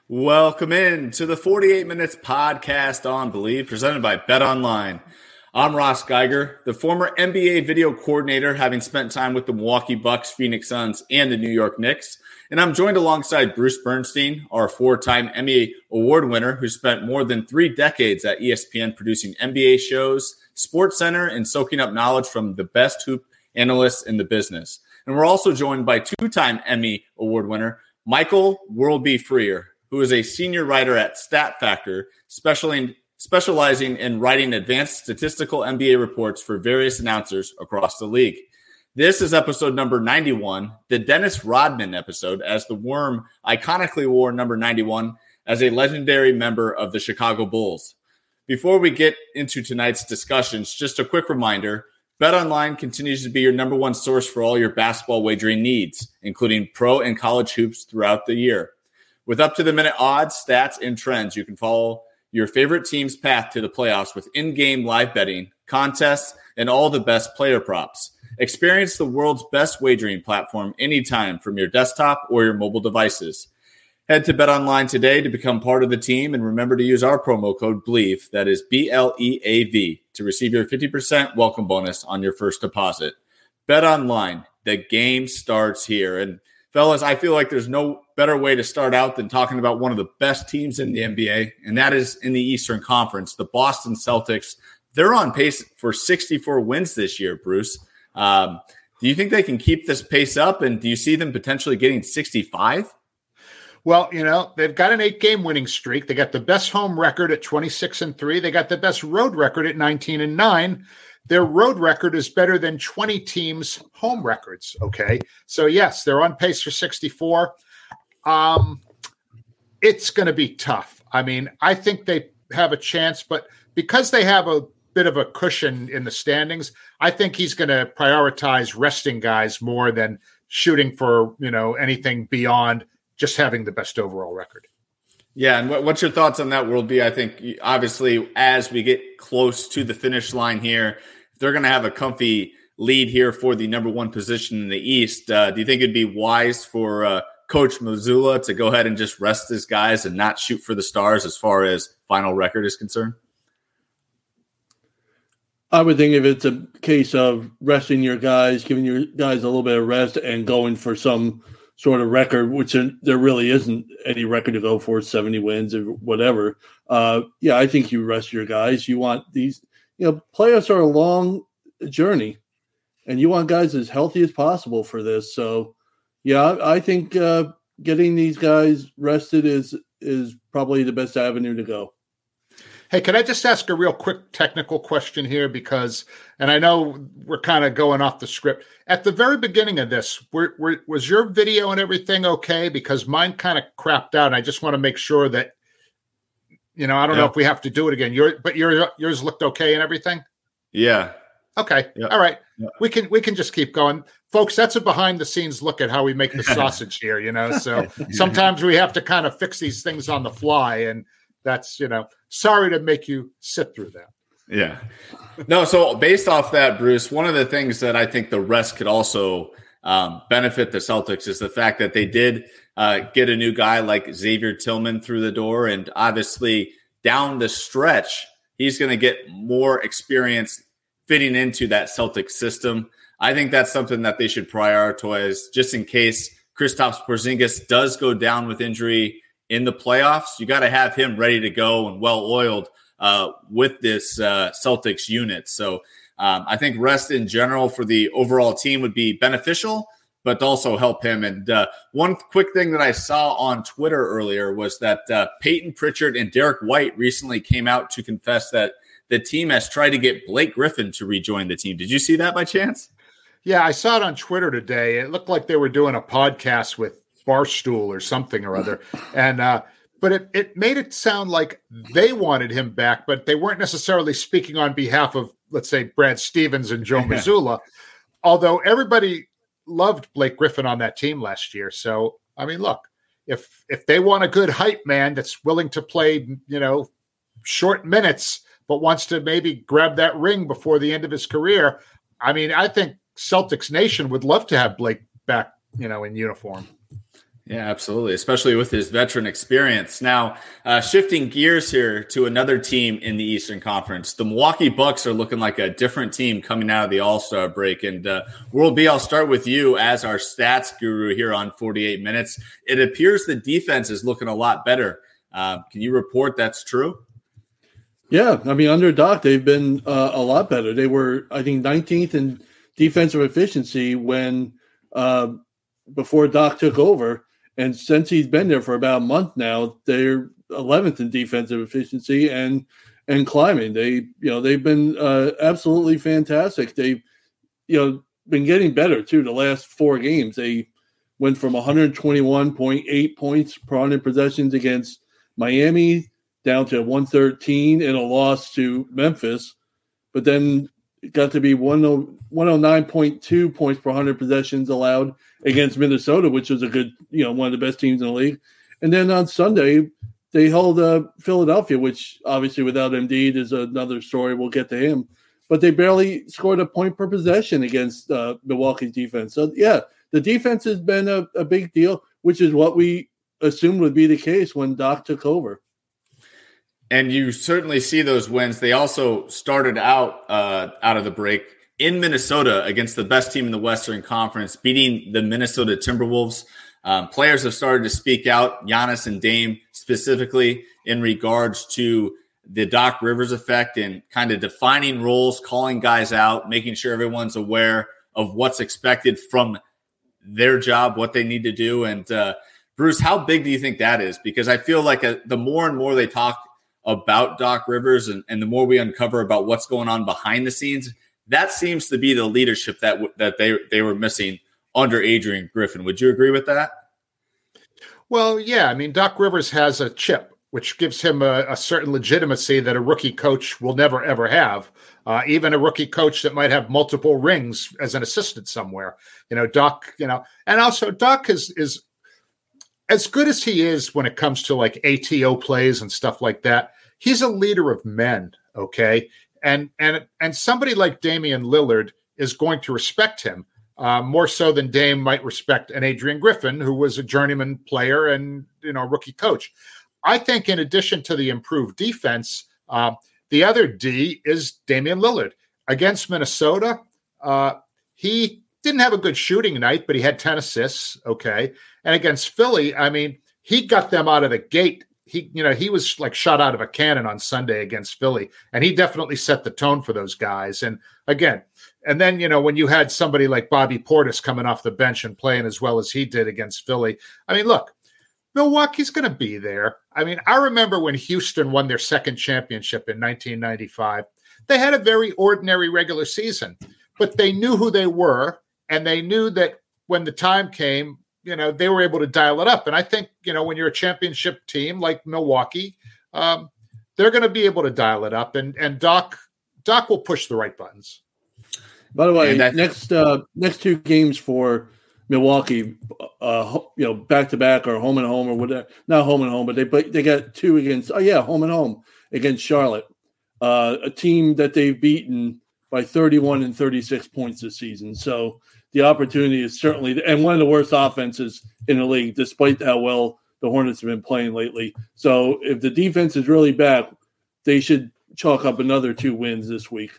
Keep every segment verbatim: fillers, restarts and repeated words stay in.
Welcome in to the forty-eight minutes podcast on Believe, presented by BetOnline. I'm Ross Geiger, the former N B A video coordinator, having spent time with the Milwaukee Bucks, Phoenix Suns, and the New York Knicks. And I'm joined alongside Bruce Bernstein, our four-time Emmy Award winner, who spent more than three decades at E S P N producing N B A shows, SportsCenter, and soaking up knowledge from the best hoop analysts in the business. And we're also joined by two-time Emmy Award winner, Michael Worldby Freer, who is a senior writer at StatFactor, specializing in writing advanced statistical N B A reports for various announcers across the league. This is episode number ninety-one, the Dennis Rodman episode, as the Worm iconically wore number ninety-one as a legendary member of the Chicago Bulls. Before we get into tonight's discussions, just a quick reminder, BetOnline continues to be your number one source for all your basketball wagering needs, including pro and college hoops throughout the year. With up-to-the-minute odds, stats, and trends, you can follow your favorite team's path to the playoffs with in-game live betting, contests, and all the best player props. Experience the world's best wagering platform anytime from your desktop or your mobile devices. Head to BetOnline today to become part of the team, and remember to use our promo code BLEAV, that is B L E A V, to receive your fifty percent welcome bonus on your first deposit. BetOnline, the game starts here. And fellas, I feel like there's no better way to start out than talking about one of the best teams in the N B A, and that is in the Eastern Conference, the Boston Celtics. They're on pace for sixty-four wins this year, Bruce. Um, do you think they can keep this pace up, and do you see them potentially getting sixty-five? Well, you know, they've got an eight-game winning streak. They got the best home record at twenty-six and three. They got the best road record at nineteen and nine. Their road record is better than twenty teams' home records, okay? So, yes, they're on pace for sixty-four. Um, it's going to be tough. I mean, I think they have a chance, but because they have a bit of a cushion in the standings, I think he's going to prioritize resting guys more than shooting for, you know, anything beyond just having the best overall record. Yeah, and what's your thoughts on that, Worldby? I think, obviously, as we get close to the finish line here, they're going to have a comfy lead here for the number one position in the East. Uh, do you think it'd be wise for uh, Coach Mazzulla to go ahead and just rest his guys and not shoot for the stars as far as final record is concerned? I would think if it's a case of resting your guys, giving your guys a little bit of rest and going for some sort of record, which there really isn't any record to go for, seventy wins or whatever. Uh, yeah, I think you rest your guys. You want these, you know, playoffs are a long journey, and you want guys as healthy as possible for this. So, yeah, I think uh, getting these guys rested is is probably the best avenue to go. Hey, can I just ask a real quick technical question here? Because, and I know we're kind of going off the script. At the very beginning of this, were, were, was your video and everything okay? Because mine kind of crapped out. And I just want to make sure that, you know, I don't yeah. know if we have to do it again. Your, but your, yours looked okay and everything? Yeah. Okay. Yeah. All right. Yeah. We can we can just keep going. Folks, that's a behind the scenes look at how we make the sausage here, you know. So sometimes we have to kind of fix these things on the fly, and that's, you know, sorry to make you sit through that. Yeah. No, so based off that, Bruce, one of the things that I think the rest could also um, benefit the Celtics is the fact that they did uh, get a new guy like Xavier Tillman through the door. And obviously down the stretch, he's going to get more experience fitting into that Celtics system. I think that's something that they should prioritize just in case Kristaps Porzingis does go down with injury in the playoffs. You got to have him ready to go and well-oiled uh, with this uh, Celtics unit. So um, I think rest in general for the overall team would be beneficial, but also help him. And uh, one quick thing that I saw on Twitter earlier was that uh, Peyton Pritchard and Derek White recently came out to confess that the team has tried to get Blake Griffin to rejoin the team. Did you see that by chance? Yeah, I saw it on Twitter today. It looked like they were doing a podcast with Barstool or something or other. And, uh, but it, it made it sound like they wanted him back, but they weren't necessarily speaking on behalf of, let's say, Brad Stevens and Joe Mazzulla, although everybody loved Blake Griffin on that team last year. So, I mean, look, if, if they want a good hype man that's willing to play, you know, short minutes, but wants to maybe grab that ring before the end of his career, I mean, I think Celtics Nation would love to have Blake back, you know, in uniform. Yeah, absolutely, especially with his veteran experience. Now, uh, shifting gears here to another team in the Eastern Conference, the Milwaukee Bucks are looking like a different team coming out of the All-Star break. And uh, World B, I'll start with you as our stats guru here on forty-eight minutes. It appears the defense is looking a lot better. Uh, can you report that's true? Yeah, I mean, under Doc, they've been uh, a lot better. They were, I think, nineteenth in defensive efficiency when uh, before Doc took over. And since he's been there for about a month now, they're eleventh in defensive efficiency and and climbing. They, you know, they've been uh, absolutely fantastic. They've, you know, been getting better too. The last four games, they went from one twenty-one point eight points per one hundred possessions against Miami down to one thirteen in a loss to Memphis, but then it got to be one oh nine point two points per one hundred possessions allowed against Minnesota, which was a good, you know, one of the best teams in the league. And then on Sunday, they held uh, Philadelphia, which obviously without Embiid is another story. We'll get to him. But they barely scored a point per possession against uh, Milwaukee's defense. So, yeah, the defense has been a, a big deal, which is what we assumed would be the case when Doc took over. And you certainly see those wins. They also started out uh, out of the break in Minnesota against the best team in the Western Conference, beating the Minnesota Timberwolves. Um, players have started to speak out, Giannis and Dame specifically, in regards to the Doc Rivers effect and kind of defining roles, calling guys out, making sure everyone's aware of what's expected from their job, what they need to do. And uh, Bruce, how big do you think that is? Because I feel like a, the more and more they talk about Doc Rivers and, and the more we uncover about what's going on behind the scenes, that seems to be the leadership that w- that they they were missing under Adrian Griffin. Would you agree with that? Well, yeah. I mean, Doc Rivers has a chip, which gives him a, a certain legitimacy that a rookie coach will never, ever have. Uh, even a rookie coach that might have multiple rings as an assistant somewhere. You know, Doc, you know, and also Doc is is as good as he is when it comes to like A T O plays and stuff like that. He's a leader of men, okay? And and and somebody like Damian Lillard is going to respect him uh, more so than Dame might respect an Adrian Griffin, who was a journeyman player and, you know, rookie coach. I think in addition to the improved defense, uh, the other D is Damian Lillard. Against Minnesota, uh, he didn't have a good shooting night, but he had ten assists, okay? And against Philly, I mean, he got them out of the gate. He, you know, he was like shot out of a cannon on Sunday against Philly, and he definitely set the tone for those guys. And again, and then, you know, when you had somebody like Bobby Portis coming off the bench and playing as well as he did against Philly, I mean, look, Milwaukee's going to be there. I mean, I remember when Houston won their second championship in nineteen ninety-five, they had a very ordinary regular season, but they knew who they were, and they knew that when the time came, you know, they were able to dial it up. And I think, you know, when you're a championship team like Milwaukee, um, they're going to be able to dial it up. And and Doc Doc will push the right buttons. By the way, that, next uh, next two games for Milwaukee, uh, you know, back to back or home and home or whatever. Not home and home, but they but they got two against. Oh yeah, home and home against Charlotte, uh, a team that they've beaten by thirty-one and thirty-six points this season. So the opportunity is certainly, and one of the worst offenses in the league, despite how well the Hornets have been playing lately. So if the defense is really back, they should chalk up another two wins this week.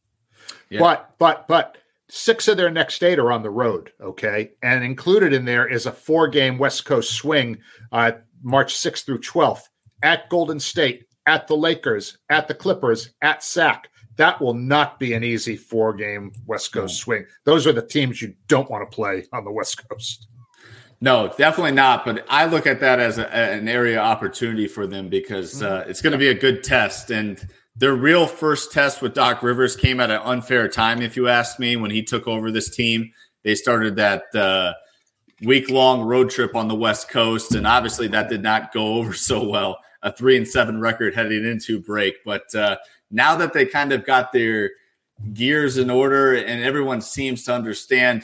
Yeah. But, but, but six of their next eight are on the road, okay? And included in there is a four-game West Coast swing, uh, March sixth through twelfth, at Golden State, at the Lakers, at the Clippers, at Sac. That will not be an easy four-game West Coast swing. Those are the teams you don't want to play on the West Coast. No, definitely not. But I look at that as a, an area of opportunity for them because uh, it's going to be a good test. And their real first test with Doc Rivers came at an unfair time, if you ask me, when he took over this team. They started that uh, week-long road trip on the West Coast, and obviously that did not go over so well. A three and seven record heading into break. But uh, now that they kind of got their gears in order and everyone seems to understand,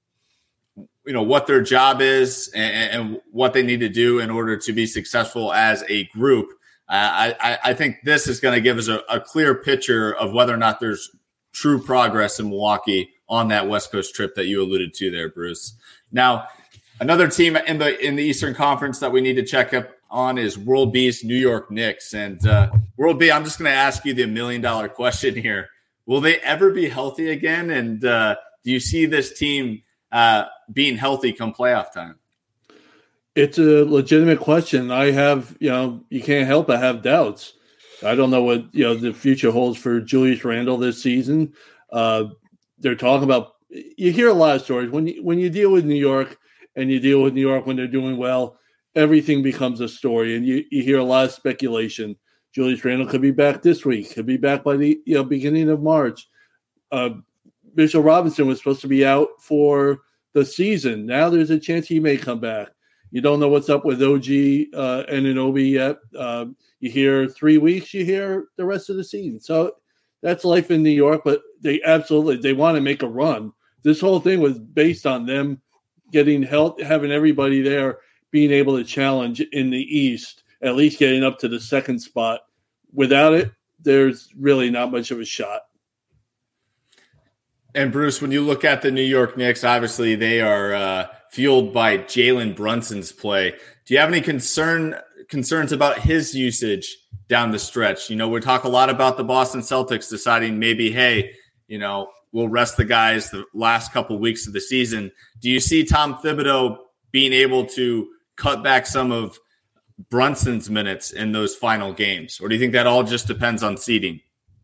you know, what their job is and, and what they need to do in order to be successful as a group, uh, I, I think this is going to give us a, a clear picture of whether or not there's true progress in Milwaukee on that West Coast trip that you alluded to there, Bruce. Now, Another team in the in the Eastern Conference that we need to check up on is World B's New York Knicks. And uh, World B, I'm just going to ask you the million dollar question here. Will they ever be healthy again? And uh, do you see this team uh, being healthy come playoff time? It's a legitimate question. I have, you know, you can't help but have doubts. I don't know what, you know, the future holds for Julius Randle this season. Uh, they're talking about, you hear a lot of stories. When you, when you deal with New York and you deal with New York when they're doing well, everything becomes a story. And you, you hear a lot of speculation. Julius Randle could be back this week, could be back by the you know beginning of March. Uh, Mitchell Robinson was supposed to be out for the season. Now there's a chance he may come back. You don't know what's up with O G uh, Anunoby yet. Uh, you hear three weeks, you hear the rest of the season. So that's life in New York, but they absolutely, they want to make a run. This whole thing was based on them getting help, having everybody there, being able to challenge in the East, at least getting up to the second spot. Without it, there's really not much of a shot. And Bruce, when you look at the New York Knicks, obviously they are uh, fueled by Jalen Brunson's play. Do you have any concern concerns about his usage down the stretch? You know, we talk a lot about the Boston Celtics deciding maybe, hey, you know, we'll rest the guys the last couple of weeks of the season. Do you see Tom Thibodeau being able to cut back some of Brunson's minutes in those final games? Or do you think that all just depends on seeding?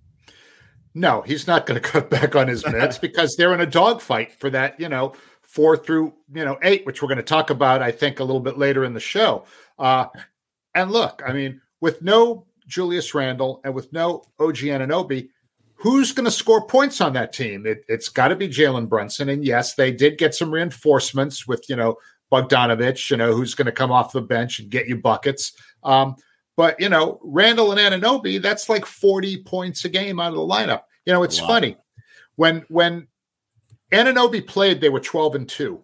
No, he's not going to cut back on his minutes because they're in a dogfight for that, you know, four through, you know, eight, which we're going to talk about, I think, a little bit later in the show. Uh, and look, I mean, with no Julius Randle and with no O G Anunoby, who's going to score points on that team? It, it's got to be Jalen Brunson. And yes, they did get some reinforcements with, you know, Bogdanovich, you know, who's going to come off the bench and get you buckets. Um, but, you know, Randle and Anunoby, that's like forty points a game out of the lineup. You know, it's funny. When when Anunoby played, they were twelve and two.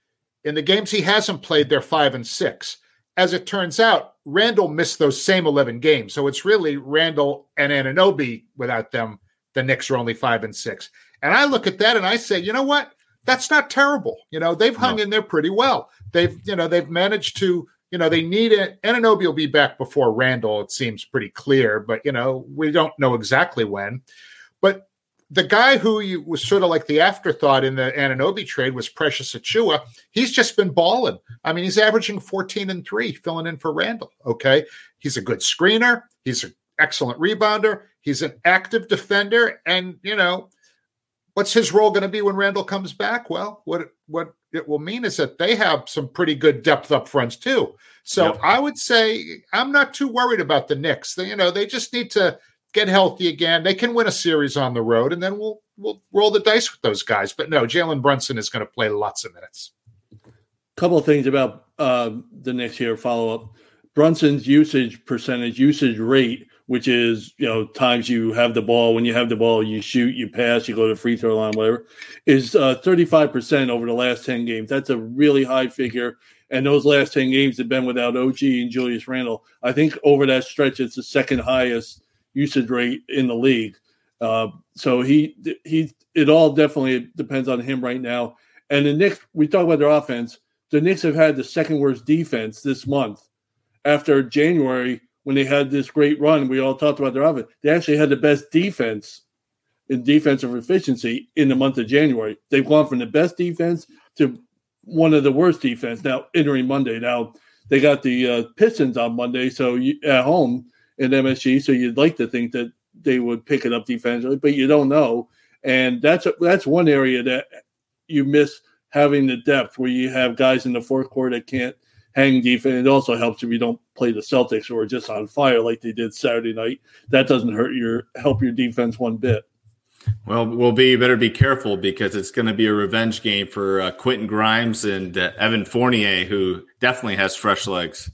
In the games he hasn't played, they're five and six. As it turns out, Randle missed those same eleven games. So it's really Randle and Anunoby. Without them, the Knicks are only five and six. And I look at that and I say, you know what? That's not terrible. You know, they've hung no. in there pretty well. They've, you know, they've managed to, you know, they need it. Anunoby will be back before Randle. It seems pretty clear, but, you know, we don't know exactly when. But the guy who you, was sort of like the afterthought in the Anunoby trade was Precious Achiuwa. He's just been balling. I mean, he's averaging fourteen and three, filling in for Randle. Okay. He's a good screener. He's an excellent rebounder. He's an active defender. And, you know, what's his role going to be when Randle comes back? Well, what what it will mean is that they have some pretty good depth up front too. So yep. I would say I'm not too worried about the Knicks. They, you know, they just need to get healthy again. They can win a series on the road, and then we'll we'll roll the dice with those guys. But no, Jalen Brunson is going to play lots of minutes. A couple of things about uh, the Knicks here. Follow up. Brunson's usage percentage, usage rate, which is, you know, times you have the ball. When you have the ball, you shoot, you pass, you go to the free throw line, whatever, is uh, thirty-five percent over the last ten games. That's a really high figure. And those last ten games have been without O G and Julius Randle. I think over that stretch, it's the second highest usage rate in the league. Uh, so he, he, it all definitely depends on him right now. And the Knicks, we talk about their offense. The Knicks have had the second worst defense this month. After January, when they had this great run, we all talked about their offense. They actually had the best defense in defensive efficiency in the month of January. They've gone from the best defense to one of the worst defense now entering Monday. Now, they got the uh, Pistons on Monday, so you, at home in M S G, so you'd like to think that they would pick it up defensively, but you don't know. And that's that's one area that you miss, having the depth where you have guys in the fourth quarter that can't hang defense. It also helps if you don't play the Celtics who are just on fire like they did Saturday night. That doesn't hurt your help your defense one bit. Well, we'll be better be careful because it's going to be a revenge game for uh, Quentin Grimes and uh, Evan Fournier, who definitely has fresh legs.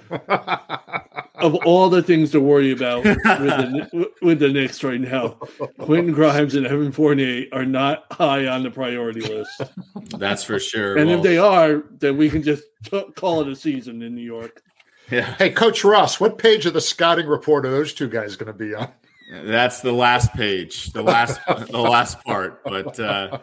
Of all the things to worry about with the, with the Knicks right now, Quentin Grimes and Evan Fournier are not high on the priority list. That's for sure. And well, if they are, then we can just t- call it a season in New York. Yeah. Hey, Coach Ross, what page of the scouting report are those two guys going to be on? That's the last page, the last the last part. But uh,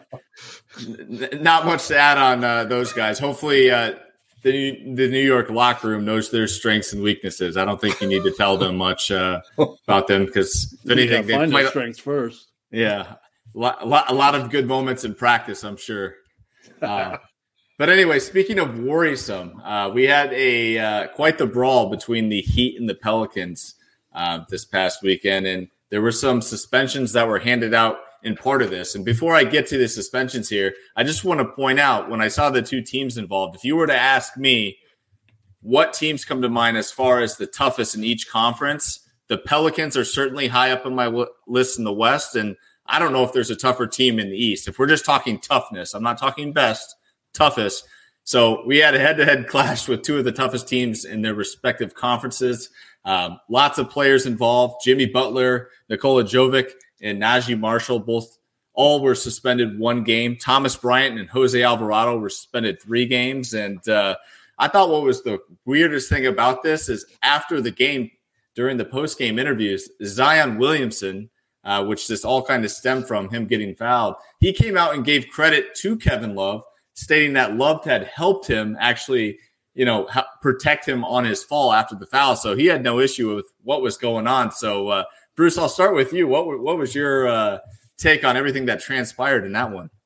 n- not much to add on uh, those guys. Hopefully, uh, the the New York locker room knows their strengths and weaknesses. I don't think you need to tell them much uh, about them because if anything, they find play their strengths first. Yeah, a lot, a lot, a lot of good moments in practice, I'm sure. Uh, but anyway, speaking of worrisome, uh, we had a uh, quite the brawl between the Heat and the Pelicans uh, this past weekend, and there were some suspensions that were handed out in part of this. And before I get to the suspensions here, I just want to point out when I saw the two teams involved, if you were to ask me what teams come to mind as far as the toughest in each conference, the Pelicans are certainly high up on my w- list in the West, and I don't know if there's a tougher team in the East. If we're just talking toughness, I'm not talking best, toughest. So we had a head-to-head clash with two of the toughest teams in their respective conferences. Um, lots of players involved. Jimmy Butler, Nikola Jovic, and Najee Marshall both all were suspended one game. Thomas Bryant and Jose Alvarado were suspended three games. And uh, I thought what was the weirdest thing about this is after the game, during the post-game interviews, Zion Williamson, uh, which this all kind of stemmed from him getting fouled, he came out and gave credit to Kevin Love, stating that Love had helped him actually, you know, ha- protect him on his fall after the foul. So he had no issue with what was going on. So, uh, Bruce, I'll start with you. What, what was your uh, take on everything that transpired in that one?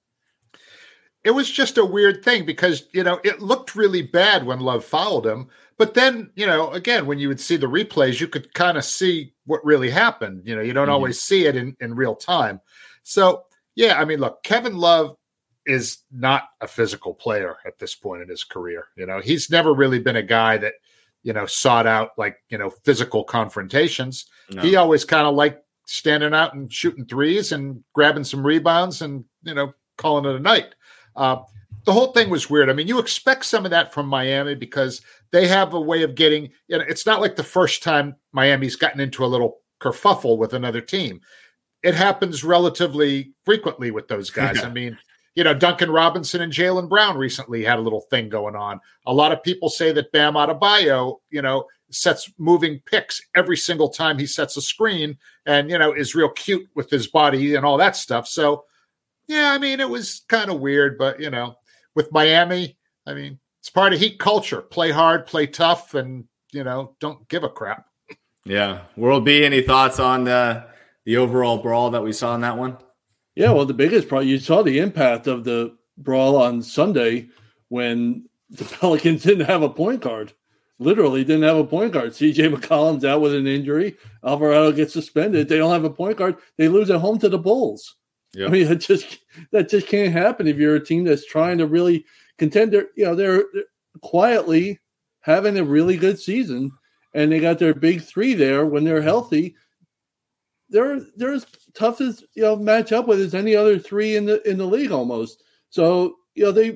It was just a weird thing because, you know, it looked really bad when Love fouled him. But then, you know, again, when you would see the replays, you could kind of see what really happened. You know, you don't mm-hmm. always see it in, in real time. So, yeah, I mean, look, Kevin Love is not a physical player at this point in his career. You know, he's never really been a guy that, you know, sought out like, you know, physical confrontations. No. He always kind of liked standing out and shooting threes and grabbing some rebounds and, you know, calling it a night. Uh, the whole thing was weird. I mean, you expect some of that from Miami because they have a way of getting, you know, it's not like the first time Miami's gotten into a little kerfuffle with another team. It happens relatively frequently with those guys. I mean, you know, Duncan Robinson and Jaylen Brown recently had a little thing going on. A lot of people say that Bam Adebayo, you know, sets moving picks every single time he sets a screen and, you know, is real cute with his body and all that stuff. So, yeah, I mean, it was kind of weird, but, you know, with Miami, I mean, it's part of Heat culture. Play hard, play tough, and, you know, don't give a crap. Yeah. World B, any thoughts on the, the overall brawl that we saw in that one? Yeah, well, the biggest problem, you saw the impact of the brawl on Sunday when the Pelicans didn't have a point guard. Literally didn't have a point guard. C J McCollum's out with an injury. Alvarado gets suspended. They don't have a point guard. They lose at home to the Bulls. Yep. I mean, it just that just can't happen if you're a team that's trying to really contend. They're, you know, they're, they're quietly having a really good season, and they got their big three there when they're healthy. They're they're as tough as, you know, match up with as any other three in the in the league almost. So, you know, they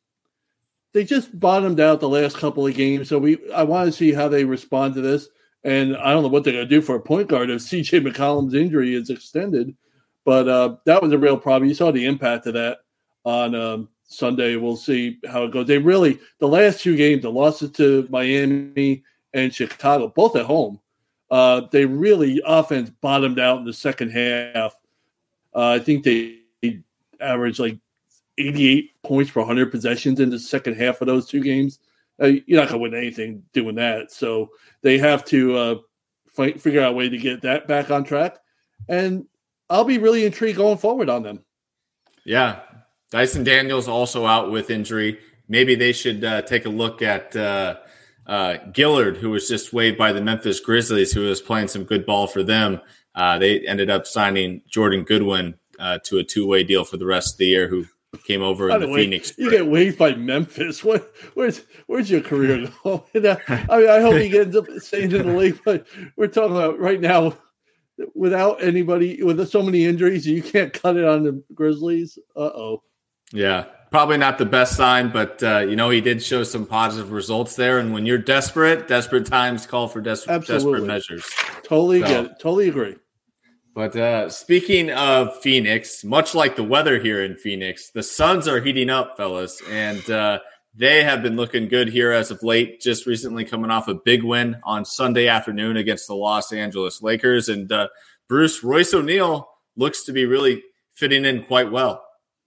they just bottomed out the last couple of games. So we I want to see how they respond to this. And I don't know what they're going to do for a point guard if C J McCollum's injury is extended. But uh, that was a real problem. You saw the impact of that on um, Sunday. We'll see how it goes. They really, the last two games, the losses to Miami and Chicago, both at home, uh, they really, offense bottomed out in the second half. Uh, I think they averaged like eighty-eight points per one hundred possessions in the second half of those two games. Uh, you're not going to win anything doing that. So they have to uh, fight, figure out a way to get that back on track. And I'll be really intrigued going forward on them. Yeah. Dyson Daniels also out with injury. Maybe they should uh, take a look at uh, uh, Gillard, who was just waived by the Memphis Grizzlies, who was playing some good ball for them. Uh, they ended up signing Jordan Goodwin uh, to a two-way deal for the rest of the year, who came over in the way, Phoenix. You get waived by Memphis. What? Where's Where's your career going? I mean, I hope he ends up staying in the league, but we're talking about right now, without anybody, with so many injuries, you can't cut it on the Grizzlies. Uh-oh. Yeah, probably not the best sign, but, uh, you know, he did show some positive results there. And when you're desperate, desperate times call for des- desperate measures. Totally so, get it. Totally agree. But uh, speaking of Phoenix, much like the weather here in Phoenix, the Suns are heating up, fellas. And uh, they have been looking good here as of late, just recently coming off a big win on Sunday afternoon against the Los Angeles Lakers. And uh, Bruce, Royce O'Neal looks to be really fitting in quite well.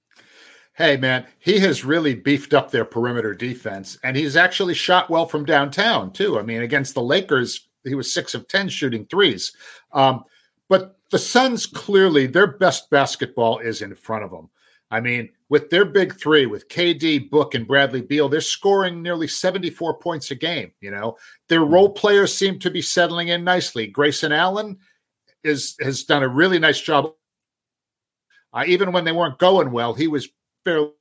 Hey, man, he has really beefed up their perimeter defense, and he's actually shot well from downtown, too. I mean, against the Lakers, he was six of ten shooting threes. Um, but the Suns, clearly, their best basketball is in front of them. I mean, with their big three, with K D, Book, and Bradley Beal, they're scoring nearly seventy-four points a game. You know, their role players seem to be settling in nicely. Grayson Allen is has done a really nice job. Uh, even when they weren't going well, he was fairly.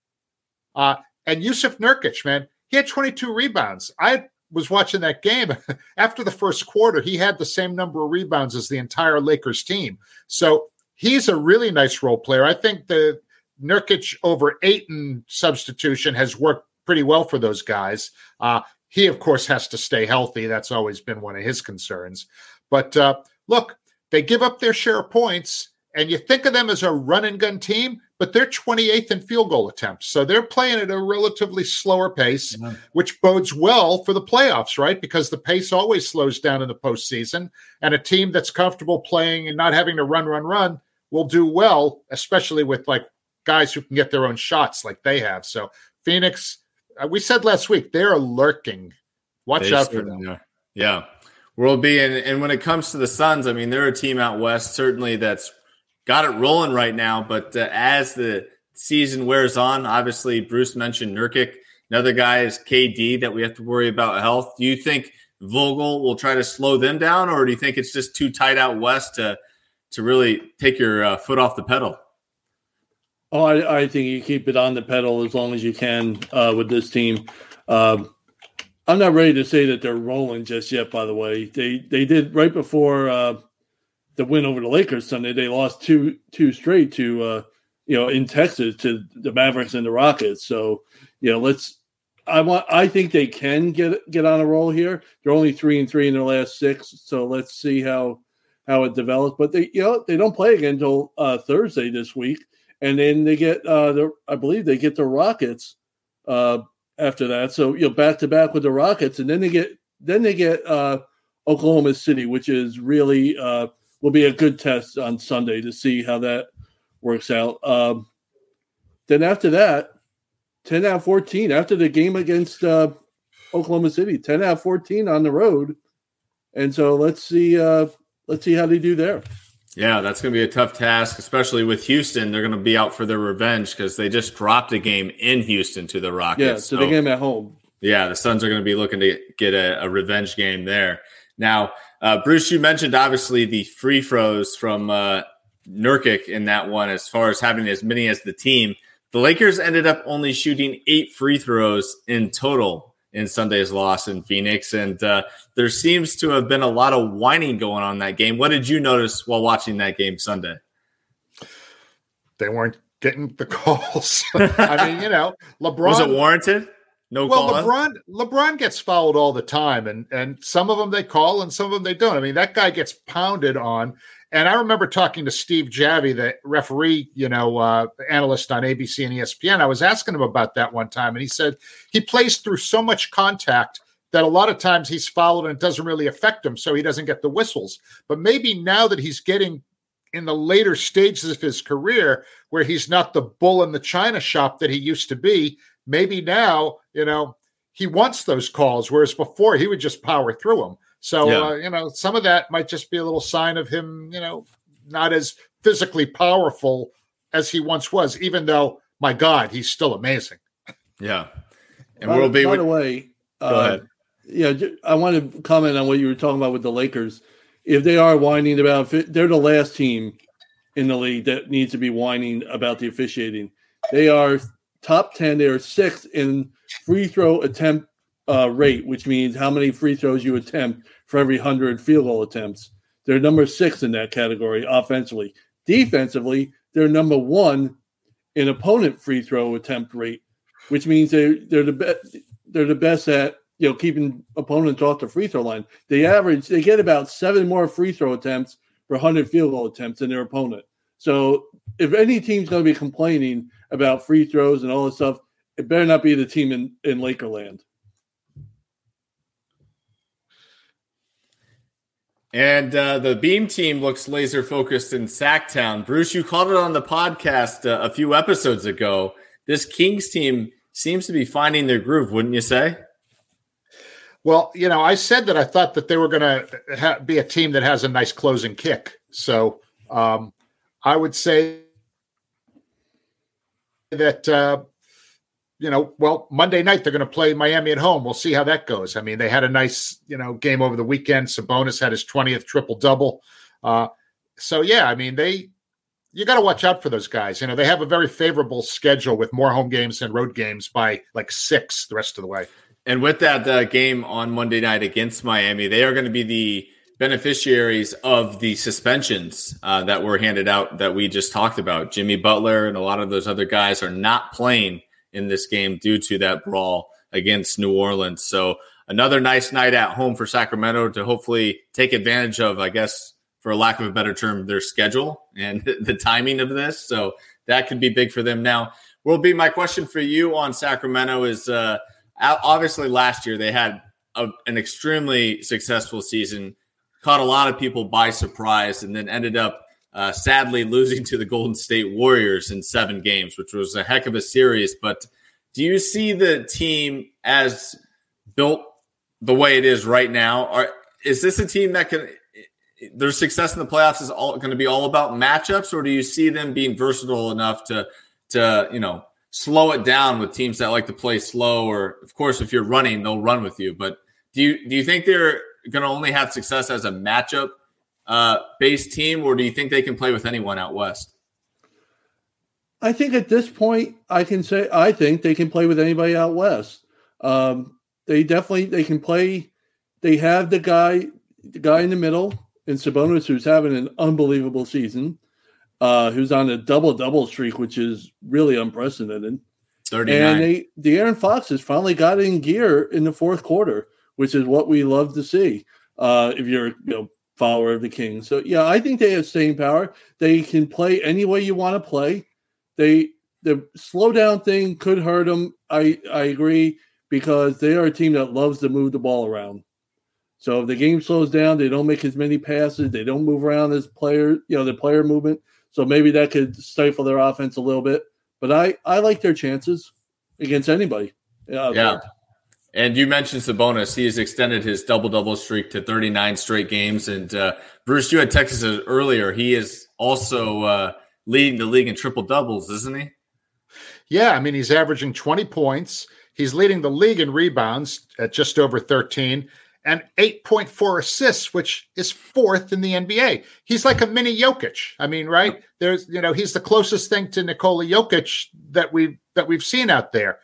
Uh, and Yusuf Nurkic, man, he had twenty-two rebounds. I was watching that game. After the first quarter, he had the same number of rebounds as the entire Lakers team. So he's a really nice role player. I think the Nurkic over Ayton substitution has worked pretty well for those guys. Uh, he, of course, has to stay healthy. That's always been one of his concerns. But uh, look, they give up their share of points, and you think of them as a run-and-gun team, but they're twenty-eighth in field goal attempts. So they're playing at a relatively slower pace, mm-hmm. which bodes well for the playoffs, right? Because the pace always slows down in the postseason, and a team that's comfortable playing and not having to run, run, run will do well, especially with, like, guys who can get their own shots like they have. So Phoenix, uh, we said last week, they're lurking. Watch they out for them. Are. Yeah. Will be. And, and when it comes to the Suns, I mean, they're a team out west, certainly that's got it rolling right now. But uh, as the season wears on, obviously Bruce mentioned Nurkic. Another guy is K D that we have to worry about health. Do you think Vogel will try to slow them down, or do you think it's just too tight out west to, to really take your uh, foot off the pedal? Oh, I, I think you keep it on the pedal as long as you can uh, with this team. Um, I'm not ready to say that they're rolling just yet, by the way. They they did right before uh, the win over the Lakers Sunday. They lost two two straight to, uh, you know, in Texas to the Mavericks and the Rockets. So, you know, let's – I want. I think they can get get on a roll here. They're only three and three in their last six, so let's see how how it develops. But they, you know, they don't play again until uh, Thursday this week. And then they get, uh, the, I believe they get the Rockets uh, after that. So, you know, back to back with the Rockets, and then they get, then they get uh, Oklahoma City, which is really uh, will be a good test on Sunday to see how that works out. Um, then after that, ten out of fourteen after the game against uh, Oklahoma City, ten out of fourteen on the road, and so let's see, uh, let's see how they do there. Yeah, that's going to be a tough task, especially with Houston. They're going to be out for their revenge because they just dropped a game in Houston to the Rockets. Yeah, so, so the game at home. Yeah, the Suns are going to be looking to get a, a revenge game there. Now, uh, Bruce, you mentioned obviously the free throws from uh, Nurkic in that one as far as having as many as the team. The Lakers ended up only shooting eight free throws in total in Sunday's loss in Phoenix. And uh, there seems to have been a lot of whining going on in that game. What did you notice while watching that game Sunday? They weren't getting the calls. I mean, you know, LeBron. Was it warranted? No well, call. LeBron LeBron gets fouled all the time, and and some of them they call and some of them they don't. I mean, that guy gets pounded on. And I remember talking to Steve Javie, the referee, you know, uh, analyst on A B C and E S P N. I was asking him about that one time, and he said he plays through so much contact that a lot of times he's fouled and it doesn't really affect him, so he doesn't get the whistles. But maybe now that he's getting in the later stages of his career where he's not the bull in the china shop that he used to be, maybe now, you know, he wants those calls, whereas before he would just power through them. So, yeah. uh, you know, some of that might just be a little sign of him, you know, not as physically powerful as he once was, even though, my God, he's still amazing. Yeah. And by, we'll be by with, the way, go uh, ahead. Yeah, I want to comment on what you were talking about with the Lakers. If they are whining about, they're the last team in the league that needs to be whining about the officiating. They are top ten. They are sixth in free throw attempt Uh, rate, which means how many free throws you attempt for every one hundred field goal attempts. They're number six in that category offensively. Defensively, they're number one in opponent free throw attempt rate, which means they they're the best. They're the best at you know keeping opponents off the free throw line. They average they get about seven more free throw attempts for one hundred field goal attempts than their opponent. So if any team's going to be complaining about free throws and all this stuff, it better not be the team in in Lakerland. And uh, the Beam team looks laser focused in Sacktown. Bruce, you called it on the podcast uh, a few episodes ago. This Kings team seems to be finding their groove, wouldn't you say? Well, you know, I said that I thought that they were going to ha- be a team that has a nice closing kick. So um, I would say that, uh, you know, well, Monday night they're going to play Miami at home. We'll see how that goes. I mean, they had a nice, you know, game over the weekend. Sabonis had his twentieth triple-double. Uh, so, yeah, I mean, they you got to watch out for those guys. You know, they have a very favorable schedule with more home games than road games by like six the rest of the way. And with that uh, game on Monday night against Miami, they are going to be the beneficiaries of the suspensions uh, that were handed out that we just talked about. Jimmy Butler and a lot of those other guys are not playing in this game due to that brawl against New Orleans. So another nice night at home for Sacramento to hopefully take advantage of, I guess, for lack of a better term, their schedule and the timing of this. So that could be big for them. Now, will be my question for you on Sacramento is uh, obviously last year they had a, an extremely successful season, caught a lot of people by surprise, and then ended up uh, sadly losing to the Golden State Warriors in seven games, which was a heck of a series. But do you see the team as built the way it is right now? Or is this a team that can – their success in the playoffs is all going to be all about matchups, or do you see them being versatile enough to, to, you know, slow it down with teams that like to play slow? Or of course, if you're running, they'll run with you. But do you, do you think they're going to only have success as a matchup uh, based team, or do you think they can play with anyone out West? I think at this point, I can say, I think they can play with anybody out West. Um, they definitely, they can play. They have the guy, the guy in the middle, and Sabonis, who's having an unbelievable season, uh, who's on a double-double streak, which is really unprecedented. thirty-nine. And they, De'Aaron Fox has finally got in gear in the fourth quarter, which is what we love to see uh, if you're you know follower of the Kings. So, yeah, I think they have staying power. They can play any way you want to play. They The slow-down thing could hurt them, I, I agree, because they are a team that loves to move the ball around. So if the game slows down, they don't make as many passes. They don't move around as player, you know, the player movement. So maybe that could stifle their offense a little bit. But I, I like their chances against anybody. Yeah. yeah. And you mentioned Sabonis. He has extended his double-double streak to thirty-nine straight games. And uh, Bruce, you had texted us earlier. He is also uh, leading the league in triple-doubles, isn't he? Yeah, I mean, he's averaging twenty points. He's leading the league in rebounds at just over thirteen. And eight point four assists, which is fourth in the N B A. He's like a mini Jokic. I mean, right? There's, you know, he's the closest thing to Nikola Jokic that we've that we've seen out there.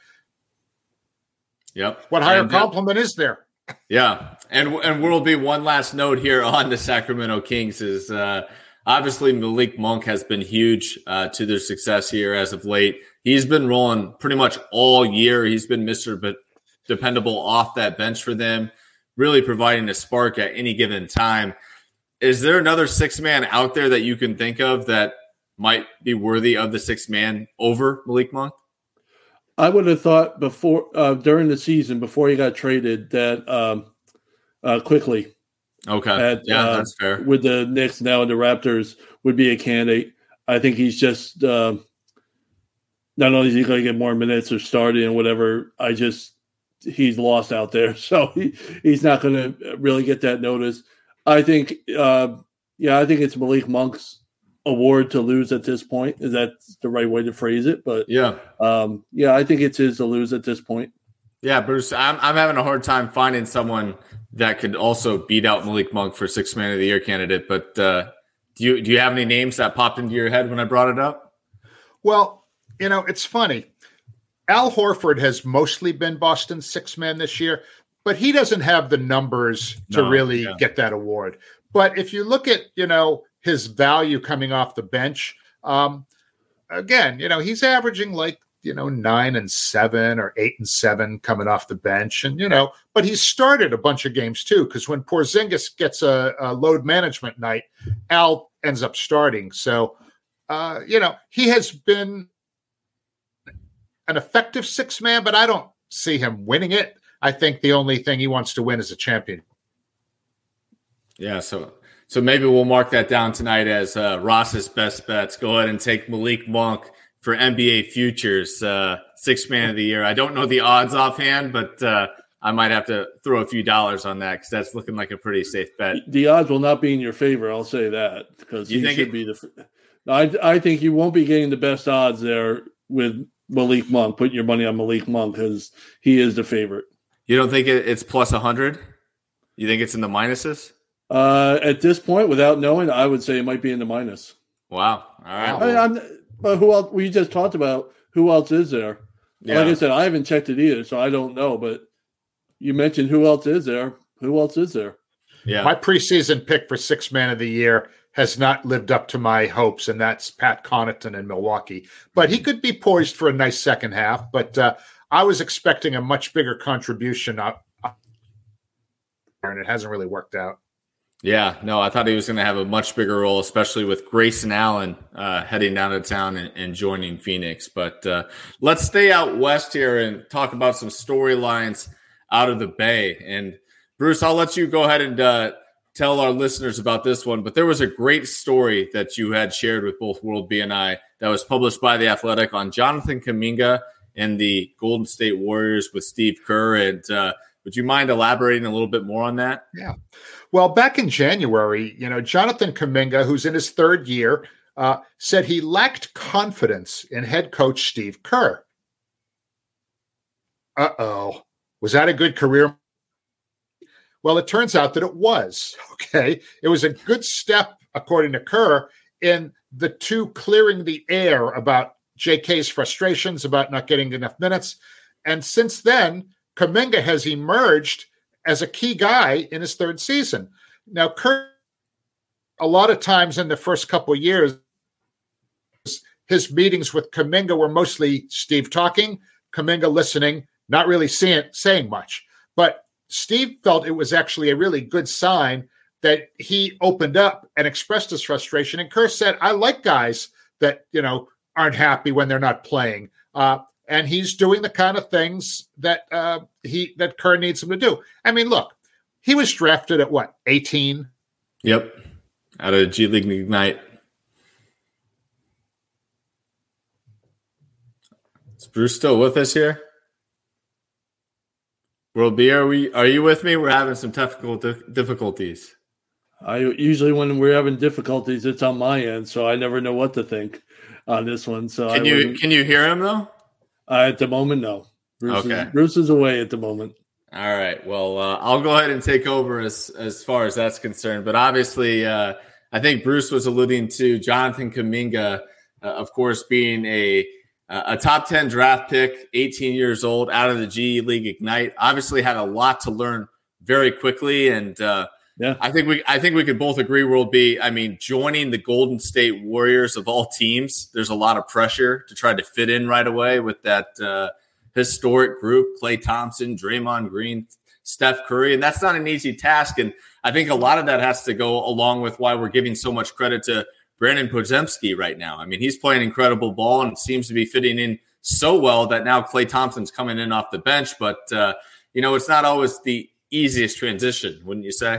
Yep. What higher and, compliment uh, is there? Yeah, and and will be one last note here on the Sacramento Kings is uh, obviously Malik Monk has been huge uh, to their success here as of late. He's been rolling pretty much all year. He's been Mister But dependable off that bench for them, really providing a spark at any given time. Is there another six man out there that you can think of that might be worthy of the six man over Malik Monk? I would have thought before uh, during the season, before he got traded, that um, uh, quickly. Okay. At, yeah, uh, that's fair. With the Knicks now and the Raptors would be a candidate. I think he's just uh, not only is he going to get more minutes or starting and whatever, I just he's lost out there. So he, he's not going to really get that notice. I think, uh, yeah, I think it's Malik Monk's award to lose at this point. Is that the right way to phrase it? But yeah, um, yeah, I think it's his to lose at this point. Yeah, Bruce, I'm I'm having a hard time finding someone that could also beat out Malik Monk for six man of the year candidate. But uh, do you do you have any names that popped into your head when I brought it up? Well, you know, it's funny. Al Horford has mostly been Boston's six man this year, but he doesn't have the numbers to No, really yeah. get that award. But if you look at, you know, his value coming off the bench, um, again, you know, he's averaging like, you know, nine and seven or eight and seven coming off the bench. And, you know, but he's started a bunch of games too, because when Porzingis gets a, a load management night, Al ends up starting. So, uh, you know, he has been an effective six man, but I don't see him winning it. I think the only thing he wants to win is a champion. Yeah, so so maybe we'll mark that down tonight as uh, Ross's best bets. Go ahead and take Malik Monk for N B A futures, uh, sixth man of the year. I don't know the odds offhand, but uh, I might have to throw a few dollars on that because that's looking like a pretty safe bet. The odds will not be in your favor. I'll say that because you he think should it, be the. I I think you won't be getting the best odds there with Malik Monk. Putting your money on Malik Monk because he is the favorite. You don't think it, it's plus a hundred? You think it's in the minuses? Uh, at this point, without knowing, I would say it might be in the minus. Wow. All right. I, I'm, but who else? We just talked about who else is there. Yeah. Like I said, I haven't checked it either, so I don't know. But you mentioned who else is there. Who else is there? Yeah. My preseason pick for sixth man of the year has not lived up to my hopes, and that's Pat Connaughton in Milwaukee. But he could be poised for a nice second half. But uh, I was expecting a much bigger contribution, up, up, and it hasn't really worked out. Yeah, no, I thought he was going to have a much bigger role, especially with Grayson Allen uh, heading down to town and, and joining Phoenix. But uh, let's stay out west here and talk about some storylines out of the Bay. And Bruce, I'll let you go ahead and uh, tell our listeners about this one. But there was a great story that you had shared with both World B and I that was published by The Athletic on Jonathan Kuminga and the Golden State Warriors with Steve Kerr. And uh, would you mind elaborating a little bit more on that? Yeah. Well, back in January, you know, Jonathan Kuminga, who's in his third year, uh, said he lacked confidence in head coach Steve Kerr. Uh-oh. Was that a good career? Well, it turns out that it was. Okay. It was a good step, according to Kerr, in the two clearing the air about J K's frustrations about not getting enough minutes. And since then, Kuminga has emerged as a key guy in his third season. Now, Kerr, a lot of times in the first couple of years, his meetings with Kuminga were mostly Steve talking, Kuminga listening, not really saying, saying much. But Steve felt it was actually a really good sign that he opened up and expressed his frustration. And Kerr said, I like guys that, you know, aren't happy when they're not playing. Uh, And he's doing the kind of things that uh, he that Kerr needs him to do. I mean, look, he was drafted at what, eighteen? Yep, out of G League Ignite. Is Bruce still with us here? World B, are we? Are you with me? We're having some technical difficulties. I usually when we're having difficulties, it's on my end, so I never know what to think on this one. So can I you wouldn't... can you hear him though? Uh, at the moment, no. Bruce, okay. is, Bruce is away at the moment. All right. Well, uh, I'll go ahead and take over as as far as that's concerned. But obviously, uh, I think Bruce was alluding to Jonathan Kuminga, uh, of course, being a a top ten draft pick, eighteen years old, out of the G League Ignite. Obviously, had a lot to learn very quickly, and uh, yeah, I think we I think we could both agree. World B, I mean, joining the Golden State Warriors of all teams, there's a lot of pressure to try to fit in right away with that uh, historic group: Klay Thompson, Draymond Green, Steph Curry, and that's not an easy task. And I think a lot of that has to go along with why we're giving so much credit to Brandon Podziemski right now. I mean, he's playing incredible ball and seems to be fitting in so well that now Klay Thompson's coming in off the bench. But uh, you know, it's not always the easiest transition, wouldn't you say?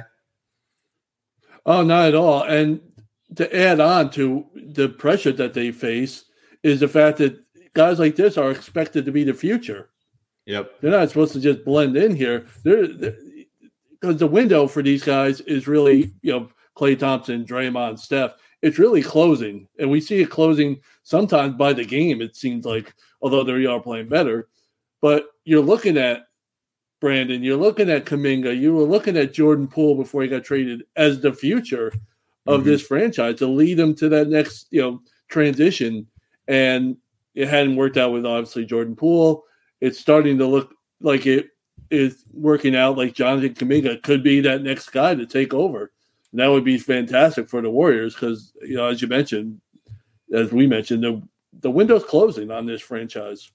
Oh, not at all. And to add on to the pressure that they face is the fact that guys like this are expected to be the future. Yep. They're not supposed to just blend in here. They're, they're because the window for these guys is really, you know, Klay Thompson, Draymond, Steph. It's really closing. And we see it closing sometimes by the game, it seems like, although they are playing better. But you're looking at Brandon, you're looking at Kuminga, you were looking at Jordan Poole before he got traded as the future of mm-hmm. this franchise to lead them to that next, you know, transition. And it hadn't worked out with obviously Jordan Poole. It's starting to look like it is working out like Jonathan Kuminga could be that next guy to take over. And that would be fantastic for the Warriors because, you know, as you mentioned, as we mentioned, the the window's closing on this franchise.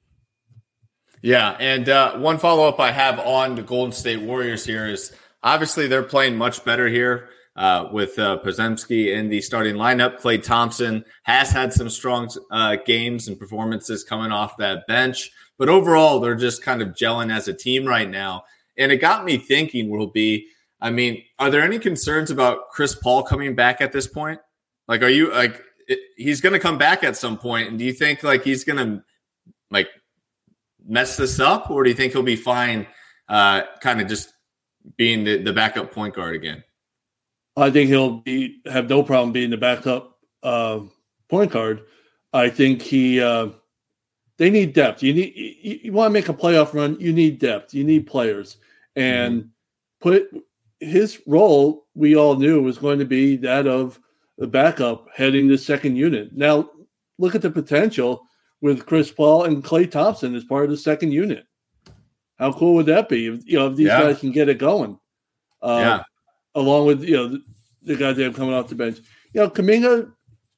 Yeah, and uh, one follow-up I have on the Golden State Warriors here is obviously they're playing much better here uh, with uh, Podziemski in the starting lineup. Klay Thompson has had some strong uh, games and performances coming off that bench, but overall they're just kind of gelling as a team right now. And it got me thinking, will be, I mean, are there any concerns about Chris Paul coming back at this point? Like, are you like it, he's going to come back at some point, and do you think like he's going to like mess this up, or do you think he'll be fine, uh, kind of just being the, the backup point guard again? I think he'll be have no problem being the backup uh, point guard. I think he uh, they need depth. You need you, you want to make a playoff run. You need depth. You need players, and mm-hmm. put his role. We all knew was going to be that of the backup heading the second unit. Now look at the potential with Chris Paul and Klay Thompson as part of the second unit. How cool would that be? If, you know, if these yeah. guys can get it going. Uh, yeah. Along with, you know, the, the guys that are coming off the bench. You know, Kuminga,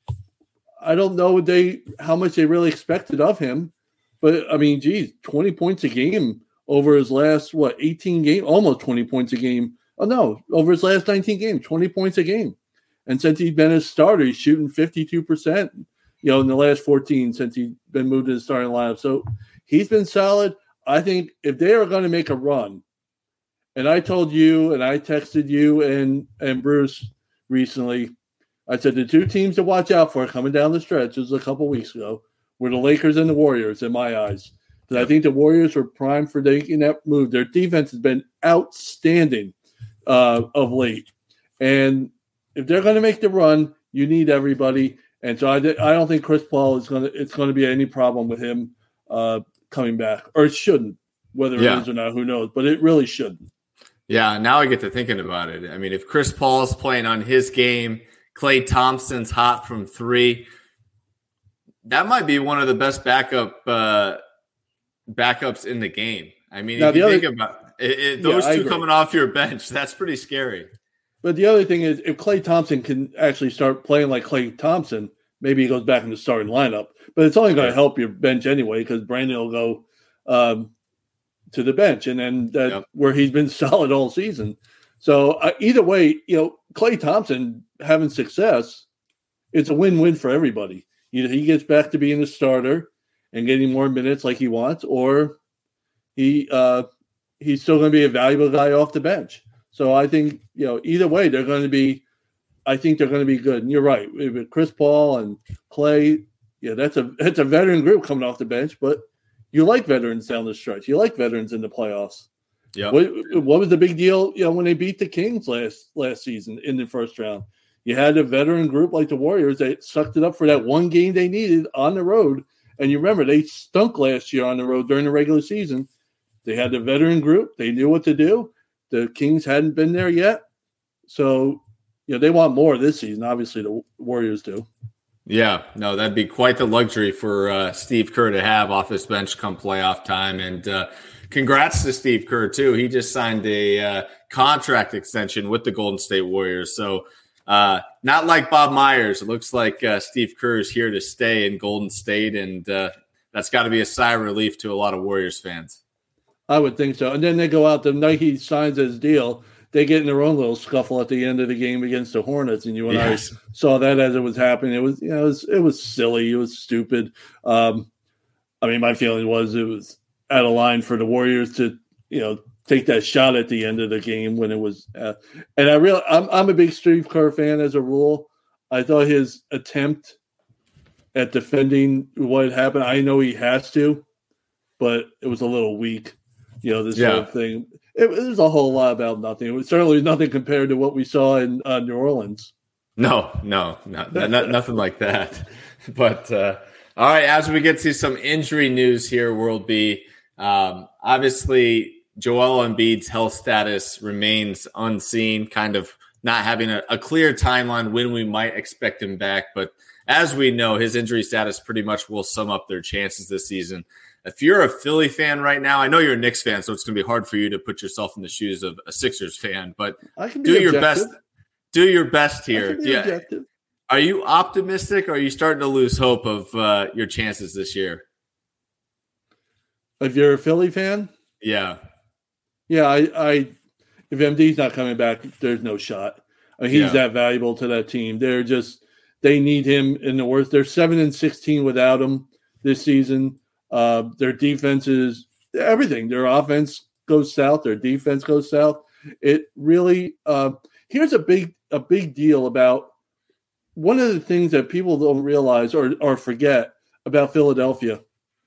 I don't know they how much they really expected of him. But, I mean, geez, twenty points a game over his last, what, eighteen games? Almost twenty points a game. Oh, no, over his last nineteen games, twenty points a game. And since he's been a starter, he's shooting fifty-two percent, you know, in the last fourteen since he's been moved to the starting lineup. So he's been solid. I think if they are going to make a run, and I told you, and I texted you and, and Bruce recently, I said the two teams to watch out for coming down the stretch, this was a couple weeks ago, were the Lakers and the Warriors in my eyes. Because I think the Warriors were primed for making that move. Their defense has been outstanding uh, of late. And if they're going to make the run, you need everybody. And so I, I don't think Chris Paul is going to, it's going to be any problem with him uh, coming back. Or it shouldn't. Whether it yeah. is or not, who knows? But it really shouldn't. Yeah, now I get to thinking about it. I mean, if Chris Paul's playing on his game, Klay Thompson's hot from three, that might be one of the best backup uh, backups in the game. I mean, now if you other, think about it, it, those yeah, two coming off your bench, that's pretty scary. But the other thing is, if Klay Thompson can actually start playing like Klay Thompson, maybe he goes back in the starting lineup. But it's only going to help your bench anyway because Brandon will go um, – to the bench, and then that yep. where he's been solid all season. So uh, either way, you know, Klay Thompson having success, it's a win-win for everybody. Either he gets back to being a starter and getting more minutes like he wants, or he uh, he's still going to be a valuable guy off the bench. So I think, you know, either way, they're going to be, I think they're going to be good. And you're right. With Chris Paul and Klay, yeah, that's a, that's a veteran group coming off the bench, but you like veterans down the stretch. You like veterans in the playoffs. Yeah. What, what was the big deal? You know, when they beat the Kings last last season in the first round, you had a veteran group like the Warriors that sucked it up for that one game they needed on the road. And you remember they stunk last year on the road during the regular season. They had the veteran group. They knew what to do. The Kings hadn't been there yet, so you know they want more this season. Obviously, the Warriors do. Yeah, no, that'd be quite the luxury for uh, Steve Kerr to have off his bench come playoff time. And uh, congrats to Steve Kerr, too. He just signed a uh, contract extension with the Golden State Warriors. So uh, not like Bob Myers. It looks like uh, Steve Kerr is here to stay in Golden State, and uh, that's got to be a sigh of relief to a lot of Warriors fans. I would think so. And then they go out the night he signs his deal. They get in their own little scuffle at the end of the game against the Hornets, and you and yes. I saw that as it was happening. It was, you know, it was, it was silly. It was stupid. Um, I mean, my feeling was it was out of line for the Warriors to, you know, take that shot at the end of the game when it was. Uh, and I really, I'm, I'm a big Steve Kerr fan as a rule. I thought his attempt at defending what had happened, I know he has to, but it was a little weak. You know, this yeah. whole thing. It was a whole lot about nothing. It was certainly nothing compared to what we saw in uh, New Orleans. No, no, no, no nothing like that. But uh, all right, as we get to some injury news here, World B, um, obviously Joel Embiid's health status remains unseen, kind of not having a, a clear timeline when we might expect him back. But as we know, his injury status pretty much will sum up their chances this season. If you're a Philly fan right now, I know you're a Knicks fan, so it's going to be hard for you to put yourself in the shoes of a Sixers fan, but do your best. Do your best here. Yeah. Are you optimistic, or are you starting to lose hope of uh, your chances this year? If you're a Philly fan? Yeah. Yeah, I, I if M D's not coming back, there's no shot. I mean, he's yeah. that valuable to that team. They're just they need him in the worst. They're seven and sixteen without him this season. Uh, their defense is everything. Their offense goes south. Their defense goes south. It really uh, here's a big a big deal about one of the things that people don't realize or or forget about Philadelphia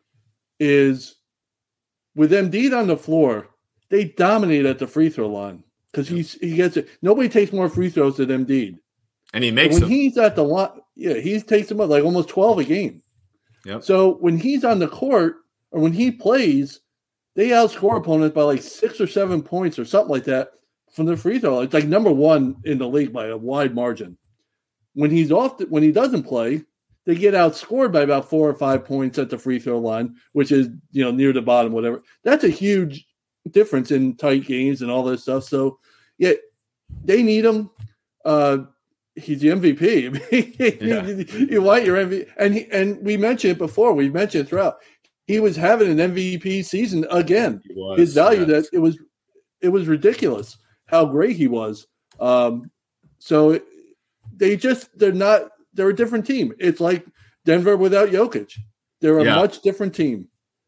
is with Embiid on the floor, they dominate at the free throw line because he's he gets it. Nobody takes more free throws than Embiid, and he makes when them. he's at the line. Yeah, he takes them up like almost twelve a game. Yep. So when he's on the court or when he plays, they outscore opponents by like six or seven points or something like that from the free throw. It's like number one in the league by a wide margin. When he's off, the, when he doesn't play, they get outscored by about four or five points at the free throw line, which is, you know, near the bottom, whatever. That's a huge difference in tight games and all this stuff. So, yeah, they need him. Uh, he's the M V P. Yeah. You want your M V P. And, he, and we mentioned it before. We mentioned it throughout. He was having an M V P season again. Was, His value, yes. that it was it was ridiculous how great he was. Um, so they just they're not they're a different team. It's like Denver without Jokic. They're a yeah. much different team.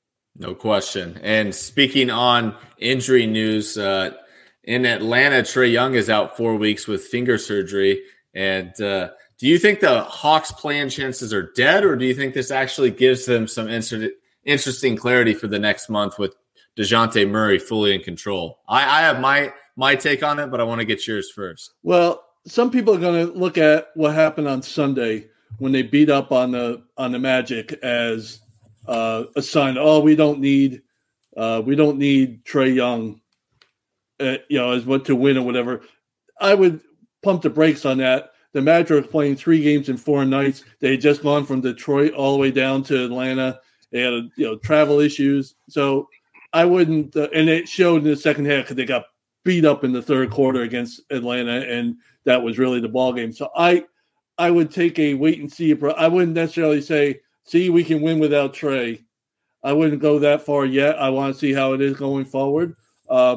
No question. And speaking on injury news, uh, in Atlanta, Trae Young is out four weeks with finger surgery. And uh, do you think the Hawks' playing chances are dead, or do you think this actually gives them some inter- interesting clarity for the next month with DeJounte Murray fully in control? I, I have my my take on it, but I want to get yours first. Well, some people are going to look at what happened on Sunday when they beat up on the on the Magic as uh, a sign. Oh, we don't need uh, we don't need Trae Young, uh, you know, as what to win or whatever. I would pump the brakes on that. The Magic are playing three games in four nights. They had just gone from Detroit all the way down to Atlanta. They had, you know, travel issues. So I wouldn't, uh, and it showed in the second half because they got beat up in the third quarter against Atlanta, and that was really the ball game. So I, I would take a wait and see approach. I wouldn't necessarily say, see, we can win without Trae. I wouldn't go that far yet. I want to see how it is going forward. Uh,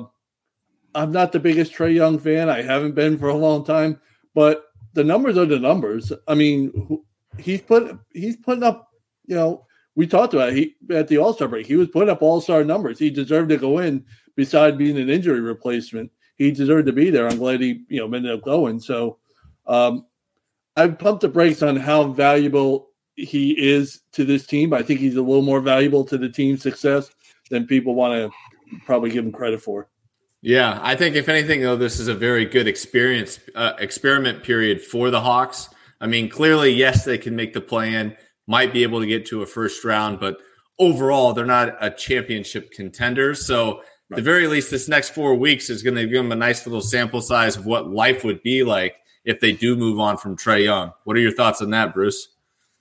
I'm not the biggest Trae Young fan. I haven't been for a long time, but the numbers are the numbers. I mean, he's put he's putting up, you know, we talked about it. He at the All-Star break. He was putting up All-Star numbers. He deserved to go in. Besides being an injury replacement, he deserved to be there. I'm glad he, you know, ended up going. So, um, I've pumped the brakes on how valuable he is to this team. I think he's a little more valuable to the team's success than people want to probably give him credit for. Yeah, I think if anything, though, this is a very good experience uh, experiment period for the Hawks. I mean, clearly, yes, they can make the play-in, might be able to get to a first round, but overall, they're not a championship contender. So, at the very least, this next four weeks is going to give them a nice little sample size of what life would be like if they do move on from Trae Young. What are your thoughts on that, Bruce?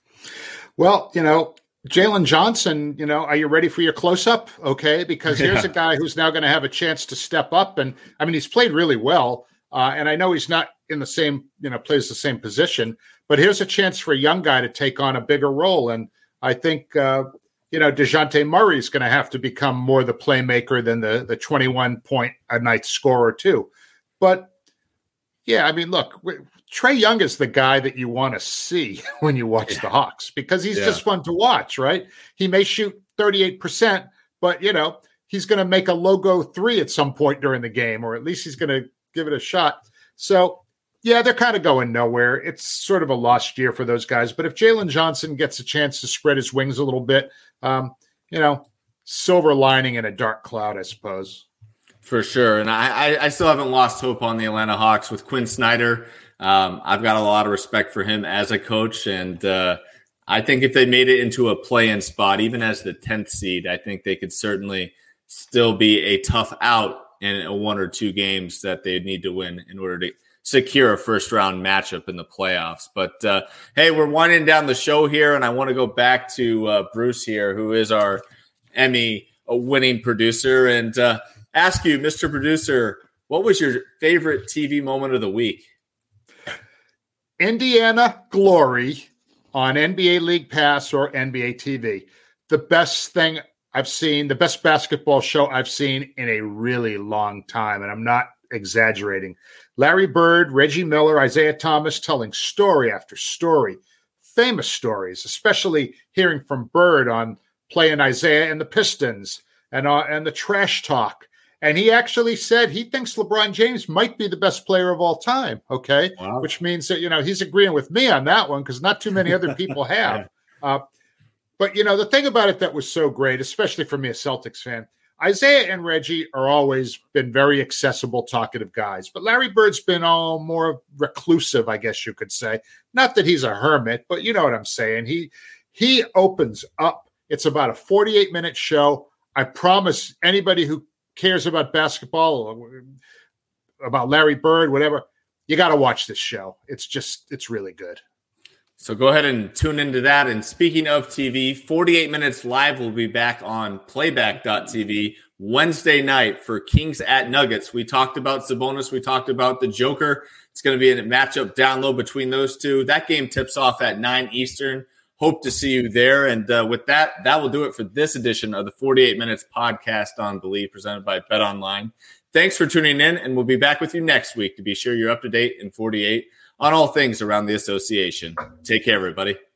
Well, you know, Jalen Johnson, you know, are you ready for your close-up? Okay, because here's Yeah. a guy who's now going to have a chance to step up. And, I mean, he's played really well. Uh, and I know he's not in the same, you know, plays the same position. But here's a chance for a young guy to take on a bigger role. And I think, uh, you know, DeJounte Murray is going to have to become more the playmaker than the the twenty-one point a night scorer, too. But, yeah, I mean, look, Trae Young is the guy that you want to see when you watch yeah. the Hawks because he's yeah. just fun to watch, right? He may shoot thirty-eight percent, but, you know, he's going to make a logo three at some point during the game, or at least he's going to give it a shot. So, yeah, they're kind of going nowhere. It's sort of a lost year for those guys. But if Jalen Johnson gets a chance to spread his wings a little bit, um, you know, silver lining in a dark cloud, I suppose. For sure. And I, I, I still haven't lost hope on the Atlanta Hawks with Quinn Snyder. Um, I've got a lot of respect for him as a coach. And uh, I think if they made it into a play-in spot, even as the tenth seed, I think they could certainly still be a tough out in a one or two games that they'd need to win in order to secure a first-round matchup in the playoffs. But, uh, hey, we're winding down the show here, and I want to go back to uh, Bruce here, who is our Emmy-winning producer, and uh, ask you, Mister Producer, what was your favorite T V moment of the week? Indiana Glory on N B A League Pass or N B A T V. The best thing I've seen, the best basketball show I've seen in a really long time, and I'm not exaggerating. Larry Bird, Reggie Miller, Isaiah Thomas telling story after story, famous stories, especially hearing from Bird on playing Isaiah and the Pistons and uh, and the trash talk. And he actually said he thinks LeBron James might be the best player of all time. Okay. Wow. Which means that, you know, he's agreeing with me on that one because not too many other people have. yeah. uh, but, you know, the thing about it that was so great, especially for me, a Celtics fan, Isaiah and Reggie are always been very accessible, talkative guys. But Larry Bird's been all more reclusive, I guess you could say. Not that he's a hermit, but you know what I'm saying. He he opens up. It's about a forty-eight minute show. I promise anybody who cares about basketball, about Larry Bird, whatever, you got to watch this show. It's just, it's really good. So go ahead and tune into that. And speaking of T V, forty-eight minutes live will be back on playback dot t v Wednesday night for Kings at Nuggets. We talked about Sabonis. We talked about the Joker. It's going to be a matchup down low between those two. That game tips off at nine Eastern. Hope to see you there. And uh, with that, that will do it for this edition of the forty-eight minutes podcast on Believe, presented by BetOnline. Thanks for tuning in, and we'll be back with you next week to be sure you're up to date in forty-eight on all things around the association. Take care, everybody.